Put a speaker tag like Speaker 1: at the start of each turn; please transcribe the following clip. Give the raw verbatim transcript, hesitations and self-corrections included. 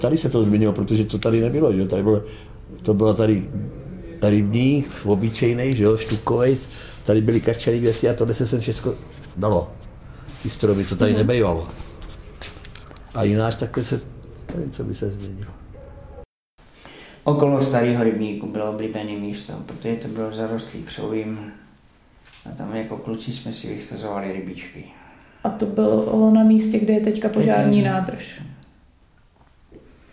Speaker 1: Tady se to změnilo, protože to tady nebylo, že? Tady bylo, to bylo tady rybník, obyčejnej, že jo, štukovej, tady byly kačery věci a tohle se sem všechno dalo. Ty stromy, to tady mm. nebejvalo. A jináč takhle se, nevím, co by se změnilo.
Speaker 2: Okolo starého rybníku bylo oblíbené místo, protože to bylo zarostlý křovím a tam jako kluci jsme si vysazovali rybičky.
Speaker 3: A to bylo na místě, kde je teďka požární nádrž.